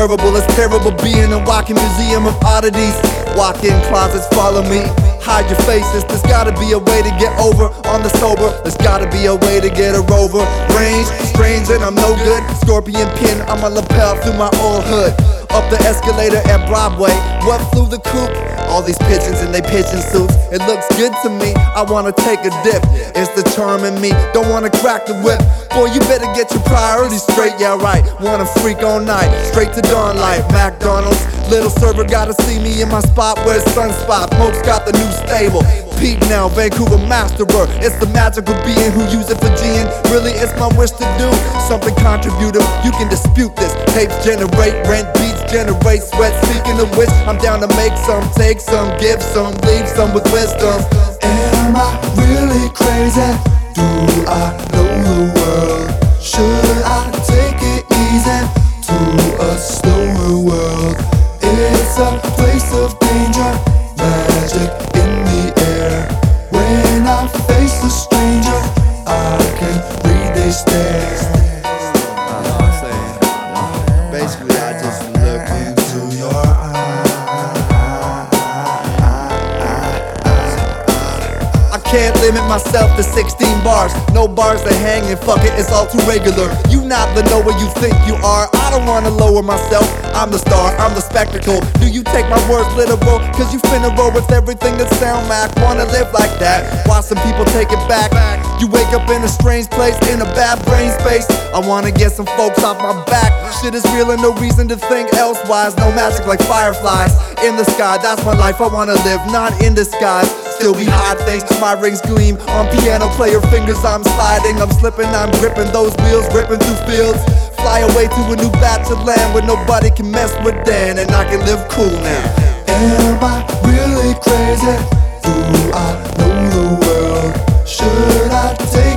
terrible. It's terrible being a walking museum of oddities. Walk-in closets, follow me. Hide your faces, there's gotta be a way to get over on the sober. There's gotta be a way to get a rover. Range, strange and I'm no good. Scorpion pin on my lapel through my old hood. Up the escalator at Broadway, what flew the coop? All these pigeons in they pigeon suits. It looks good to me, I wanna take a dip. It's the charm in me, don't wanna crack the whip. Boy, you better get your priorities straight, yeah right. Wanna freak all night, straight to dawn light. McDonald's, little server gotta see me in my spot where it's sunspot. Moke's got the new stable. Pete now, Vancouver masterer. It's the magical being who use it for G'ing. Really, it's my wish to do something contributive. You can dispute this. Tapes generate rent, beats generate sweat. Speaking of which, I'm down to make some, take some, give some, leave some with wisdom. Am I really crazy? Do I know the world? Should I take it easy to a slower world? It's a place of danger, magic in the air. When I face a stranger, I can read their stares. Basically, I just look into your eyes. I can't limit myself to 16 bars. No bars to hang and fuck it, it's all too regular. You not the knower you think you are. I don't wanna lower myself, I'm the star, I'm the spectacle. Do you take my words literal? Cause you finna roll with everything that sound Mac. Wanna live like that, watch some people take it back. You wake up in a strange place, in a bad brain space. I wanna get some folks off my back. Shit is real and no reason to think elsewise. No magic like fireflies in the sky, that's my life I wanna live, not in disguise. Still be hot things, my rings gleam on piano player fingers. I'm sliding, I'm slipping, I'm gripping those wheels, ripping through fields. Fly away to a new bachelor land where nobody can mess with Dan, and I can live cool now. Am I really crazy? Do I know the world? Should I take